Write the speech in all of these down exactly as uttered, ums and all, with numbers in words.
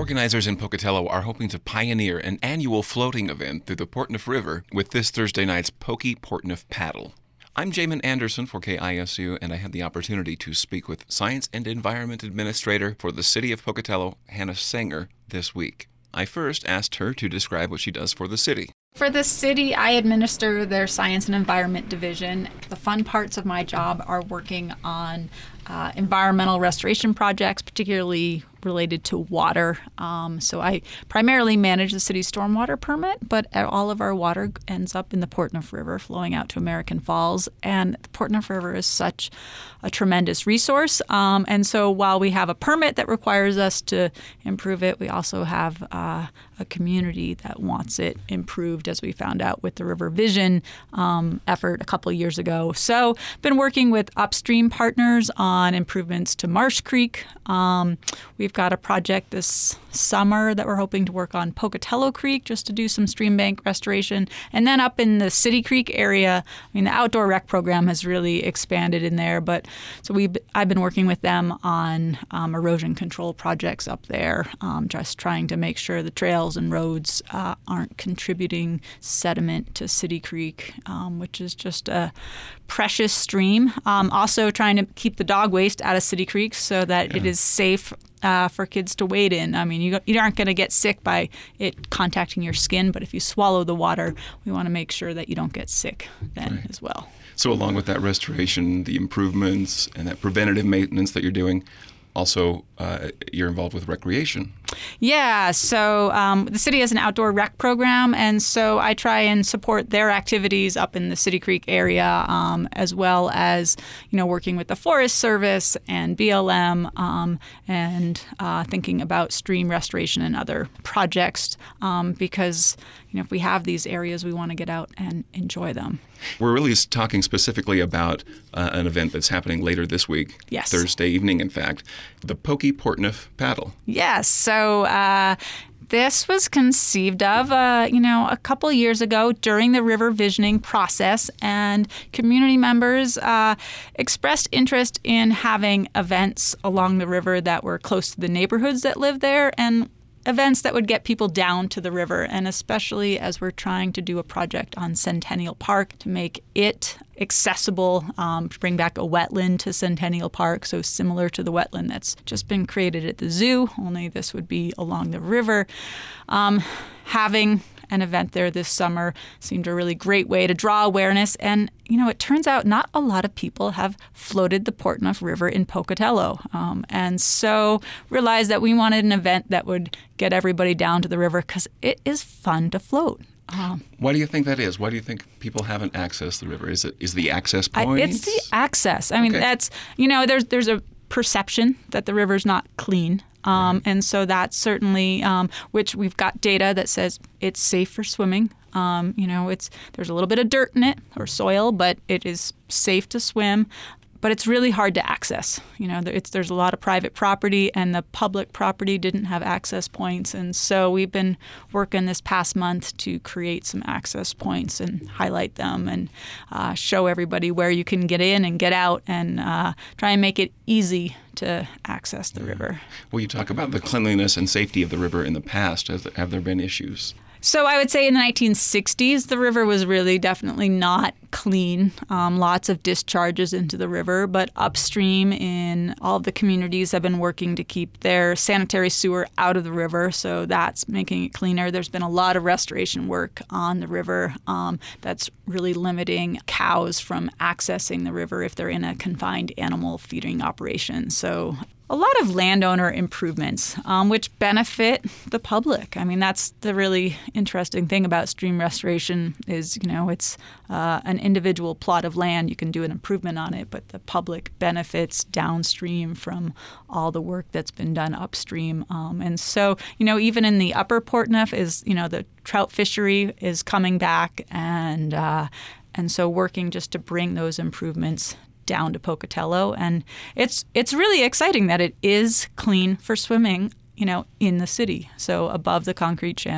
Organizers in Pocatello are hoping to pioneer an annual floating event through the Portneuf River with this Thursday night's Pokey Portneuf Paddle. I'm Jamin Anderson for K I S U, and I had the opportunity to speak with Science and Environment Administrator for the City of Pocatello, Hannah Sanger, this week. I first asked her to describe what she does for the city. For the city, I administer their Science and Environment Division. The fun parts of my job are working on uh, environmental restoration projects, particularly related to water. Um, so I primarily manage the city's stormwater permit, but all of our water ends up in the Portneuf River, flowing out to American Falls. And the Portneuf River is such a tremendous resource. Um, and so while we have a permit that requires us to improve it, we also have uh, a community that wants it improved, as we found out with the River Vision um, effort a couple of years ago. So been working with upstream partners on improvements to Marsh Creek. Um, we've got a project this summer that we're hoping to work on Pocatello Creek, just to do some stream bank restoration. And then up in the City Creek area, I mean, the outdoor rec program has really expanded in there. But so we I've been working with them on um, erosion control projects up there, um, just trying to make sure the trails and roads uh, aren't contributing sediment to City Creek, um, which is just a precious stream. Um, also trying to keep the dog waste out of City Creek so that yeah. it is safe Uh, for kids to wade in. I mean, you, you aren't going to get sick by it contacting your skin, but if you swallow the water, we want to make sure that you don't get sick then right. as well. So along with that restoration, the improvements, and that preventative maintenance that you're doing, also uh, you're involved with recreation. Yeah, so um, the city has an outdoor rec program, and so I try and support their activities up in the City Creek area, um, as well as, you know, working with the Forest Service and B L M, um, and uh, thinking about stream restoration and other projects, um, because, you know, if we have these areas, we want to get out and enjoy them. We're really talking specifically about uh, an event that's happening later this week, yes. Thursday evening, in fact, the Pokey Portneuf Paddle. Yes, so uh, this was conceived of, uh, you know, a couple years ago during the river visioning process, and community members uh, expressed interest in having events along the river that were close to the neighborhoods that live there, and events that would get people down to the river, and especially as we're trying to do a project on Centennial Park to make it accessible, um, to bring back a wetland to Centennial Park, so similar to the wetland that's just been created at the zoo, only this would be along the river. Um, having an event there this summer seemed a really great way to draw awareness. And, you know, it turns out not a lot of people have floated the Portneuf River in Pocatello. Um, and so realized that we wanted an event that would get everybody down to the river because it is fun to float. Um, Why do you think that is? Why do you think people haven't accessed the river? Is it is the access point? I, it's the access. I mean, okay. that's, you know, there's there's a perception that the river's not clean. Um, right. And so that's certainly, um, which we've got data that says it's safe for swimming. Um, you know, it's there's a little bit of dirt in it or soil, but it is safe to swim. But it's really hard to access. You know, it's, there's a lot of private property, and the public property didn't have access points. And so we've been working this past month to create some access points and highlight them and uh, show everybody where you can get in and get out, and uh, try and make it easy to access the river. Well, you talk about the cleanliness and safety of the river in the past. Have, have there been issues? So I would say in the nineteen sixties, the river was really definitely not clean. Um, lots of discharges into the river, but upstream in all of the communities have been working to keep their sanitary sewer out of the river, so that's making it cleaner. There's been a lot of restoration work on the river um, that's really limiting cows from accessing the river if they're in a confined animal feeding operation. So a lot of landowner improvements, um, which benefit the public. I mean, that's the really interesting thing about stream restoration is, you know, it's uh, an individual plot of land. You can do an improvement on it, but the public benefits downstream from all the work that's been done upstream. Um, and so, you know, even in the upper Portneuf is, you know, the trout fishery is coming back, and uh, and so working just to bring those improvements down to Pocatello. And it's it's really exciting that it is clean for swimming, you know, in the city. So above the concrete channel,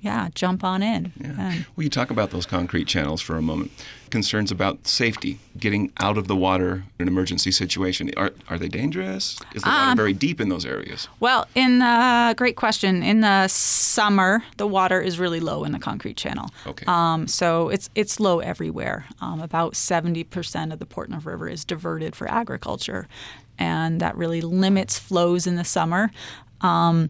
yeah, jump on in. Yeah. And, Well, you talk about those concrete channels for a moment. Concerns about safety, getting out of the water in an emergency situation. Are are they dangerous? Is the water Um, very deep in those areas? Well, in the, great question. In the summer, the water is really low in the concrete channel. Okay. Um, so it's it's low everywhere. Um, about seventy percent of the Portneuf River is diverted for agriculture, and that really limits flows in the summer. Um,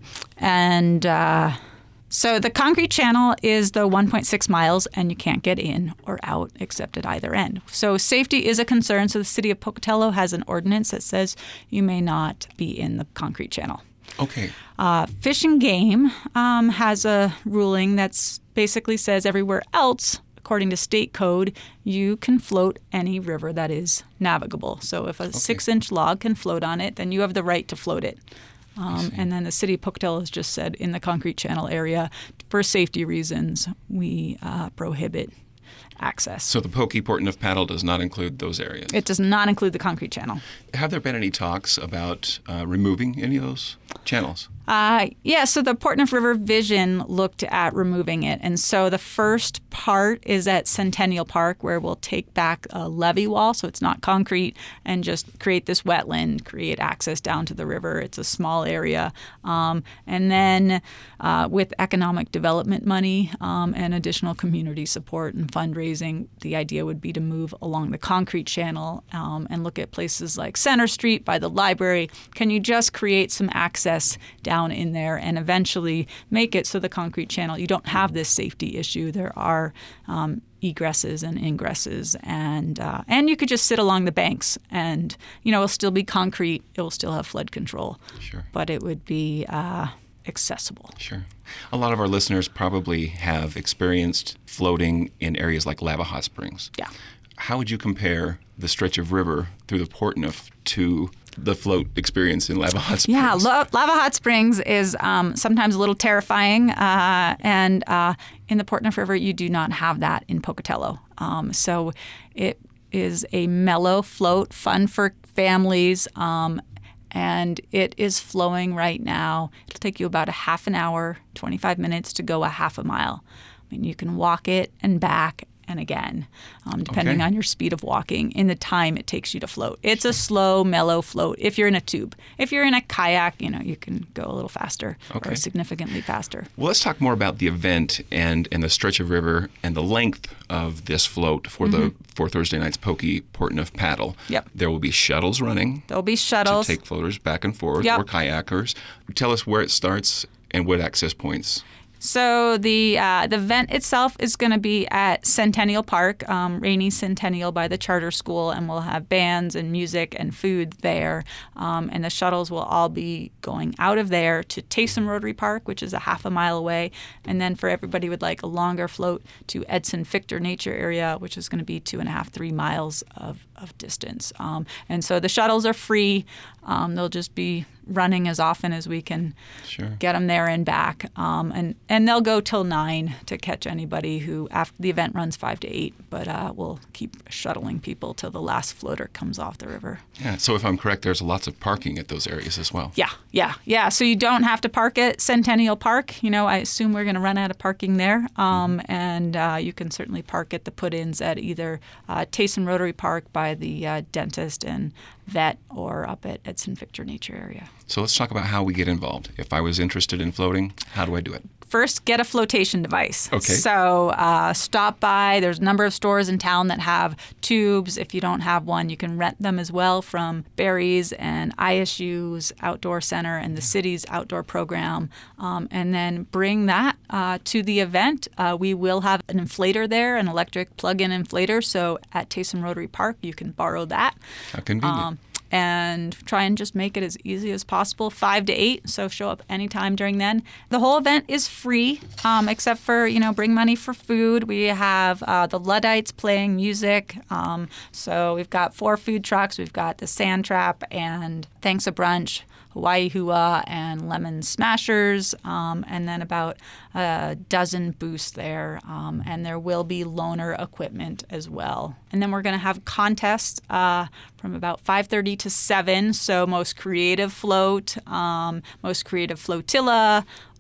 and uh, so the concrete channel is the one point six miles, and you can't get in or out except at either end. So safety is a concern. So the city of Pocatello has an ordinance that says you may not be in the concrete channel. Okay. Uh, Fish and Game um, has a ruling that's basically says everywhere else, according to state code, you can float any river that is navigable. So if a Okay. six-inch log can float on it, then you have the right to float it. Um, and then the city of Pocatello has just said in the concrete channel area, for safety reasons, we uh, prohibit access. So the Pokey Portneuf Paddle does not include those areas. It does not include the concrete channel. Have there been any talks about uh, removing any of those channels? Uh, yeah, so the Portneuf River Vision looked at removing it. And so the first part is at Centennial Park, where we'll take back a levee wall, so it's not concrete, and just create this wetland, create access down to the river. It's a small area. Um, and then uh, with economic development money um, and additional community support and fundraising, the idea would be to move along the concrete channel um, and look at places like Center Street by the library. Can you just create some access down down in there and eventually make it so the concrete channel, you don't have this safety issue. There are um, egresses and ingresses, and uh, and you could just sit along the banks and, you know, it'll still be concrete. It will still have flood control. Sure. But it would be uh, accessible. Sure. A lot of our listeners probably have experienced floating in areas like Lava Hot Springs. Yeah. How would you compare the stretch of river through the Portneuf to the float experience in Lava Hot Springs? Yeah, lo- Lava Hot Springs is um, sometimes a little terrifying, uh, and uh, in the Portneuf River, you do not have that in Pocatello. Um, so it is a mellow float, fun for families, um, and it is flowing right now. It'll take you about a half an hour, twenty-five minutes to go a half a mile. I mean, you can walk it and back and again, um, depending Okay. on your speed of walking, in the time it takes you to float. It's a slow, mellow float if you're in a tube. If you're in a kayak, you know, you can go a little faster Okay. or significantly faster. Well, let's talk more about the event and, and the stretch of river and the length of this float for the for Thursday night's Pokey Portneuf Paddle. Yep. There will be shuttles running There'll be to shuttles. take floaters back and forth, Yep. or kayakers. Tell us where it starts and what access points. So the uh, the event itself is going to be at Centennial Park, um, Rainy Centennial by the charter school, and we'll have bands and music and food there. Um, and the shuttles will all be going out of there to Taysom Rotary Park, which is a half a mile away, and then for everybody who would like a longer float to Edson Fichter Nature Area, which is going to be two and a half, three miles of, of distance. Um, and so the shuttles are free. Um, they'll just be running as often as we can Sure. get them there and back. Um, and, and they'll go till nine to catch anybody who, after the event runs five to eight, but uh, we'll keep shuttling people till the last floater comes off the river. Yeah. So if I'm correct, there's lots of parking at those areas as well. Yeah, yeah, yeah. So you don't have to park at Centennial Park. You know, I assume we're going to run out of parking there. Um, and uh, you can certainly park at the put-ins at either uh, Taysom Rotary Park by the uh, dentist and vet, or up at Edson Fichter Nature Area. So let's talk about how we get involved. If I was interested in floating, how do I do it? First, get a flotation device. Okay. So uh, stop by. There's a number of stores in town that have tubes. If you don't have one, you can rent them as well from Barry's and I S U's Outdoor Center and the city's outdoor program. Um, and then bring that uh, to the event. Uh, we will have an inflator there, an electric plug-in inflator. So at Taysom Rotary Park, you can borrow that. How convenient. Um, and try and just make it as easy as possible, five to eight. So show up anytime during then. The whole event is free, um, except for, you know, bring money for food. We have uh, the Luddites playing music. Um, so we've got four food trucks. We've got the Sand Trap and Thanks a Brunch, Hawaii Hua, and Lemon Smashers, um, and then about a dozen booths there. Um, and there will be loaner equipment as well. And then we're going to have contests uh, from about five thirty to seven. So most creative float, um, most creative flotilla,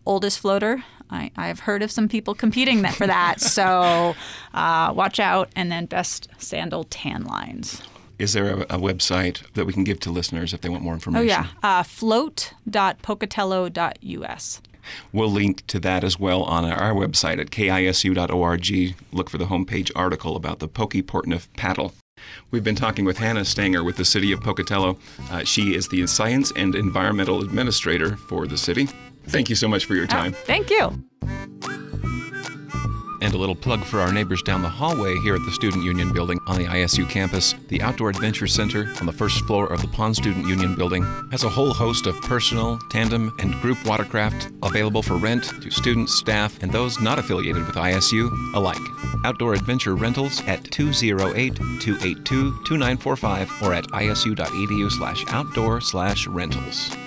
oldest floater. I, I've heard of some people competing that for that, so uh, watch out. And then best sandal tan lines. Is there a, a website that we can give to listeners if they want more Oh, information? yeah. Uh, float dot pocatello dot U S. We'll link to that as well on our website at K I S U dot org. Look for the homepage article about the Poky Portneuf paddle. We've been talking with Hannah Stanger with the City of Pocatello. Uh, she is the Science and Environmental Administrator for the city. Thank you so much for your time. Oh, thank you. And a little plug for our neighbors down the hallway here at the Student Union Building on the I S U campus. The Outdoor Adventure Center on the first floor of the Pond Student Union Building has a whole host of personal, tandem, and group watercraft available for rent to students, staff, and those not affiliated with I S U alike. Outdoor Adventure Rentals at two oh eight, two eight two, two nine four five or at isu.edu slash outdoor slash rentals.